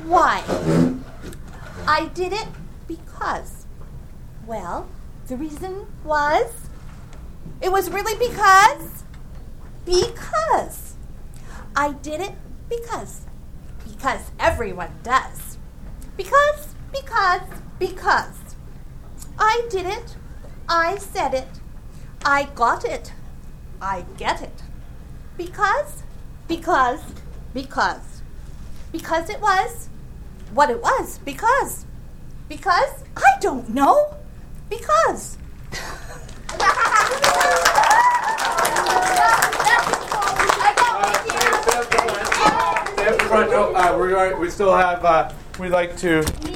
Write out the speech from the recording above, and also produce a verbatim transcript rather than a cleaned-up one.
Why? I did it because. Well, the reason was, it was really because, because. I did it because, because everyone does. Because, because, because. I did it, I said it, I got it, I get it. Because, because, because. Because it was what it was, because. Because, I don't know. Because. No, uh, we're going, we still have, uh, we'd like to